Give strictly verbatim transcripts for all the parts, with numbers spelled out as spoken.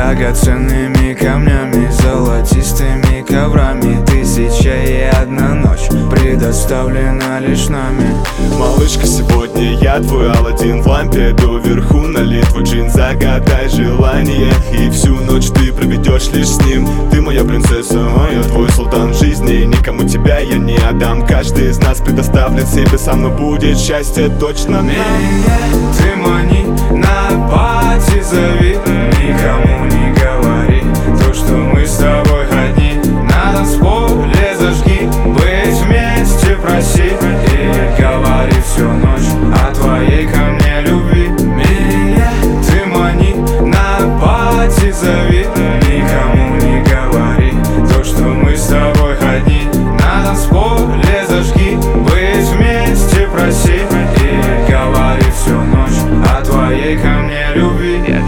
драгоценными камнями, золотистыми коврами. Тысяча и одна ночь предоставлена лишь нами. Малышка, сегодня я твой Аладдин в лампе, доверху налит твой джин. Загадай желание, и всю ночь ты проведешь лишь с ним. Ты моя принцесса, а я твой султан жизни. Никому тебя я не отдам. Каждый из нас предоставлен себе сам, но будет счастье точно нам. Меня ты мани, на пати зови, никому не говори то, что мы с тобой одни. На танцполе зажги, быть вместе проси, и говори всю ночь о твоей ко мне любви. Меня ты мани, на пати зови, никому не говори то, что мы с тобой одни. На танцполе зажги, быть вместе проси, и говори всю ночь о твоей ко мне любви. Я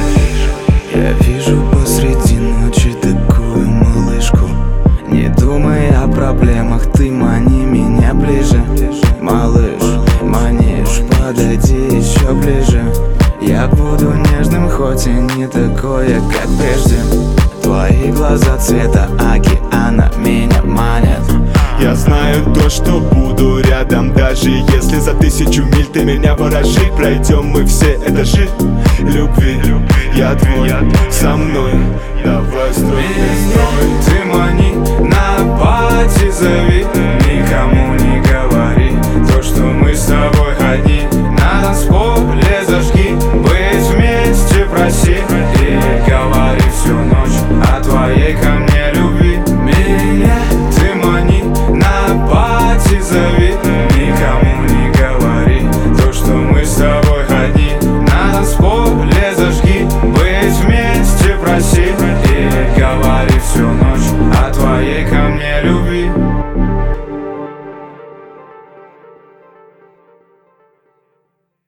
вижу, я вижу посреди ночи такую малышку. Не думай о проблемах, ты мани меня ближе. Малыш, манишь, подойди еще ближе. Я буду нежным, хоть и не такое, как прежде. Твои глаза цвета океана меня манят. Я знаю то, что буду рядом, даже если за тысячу миль ты меня поражи. Пройдем мы все этажи любви. Я твой, со мной, давай строй, строй. Ты мани, на пати зови, никому не говори то, что мы с тобой одни. На танцполе зажги, быть вместе проси, и говори всю ночь о твоей ко мне любви. Меня ты мани, на пати зови, никому не говори то, что мы с тобой одни. На танцполе зажги, быть вместе проси, и говори всю ночь о твоей ко мне любви.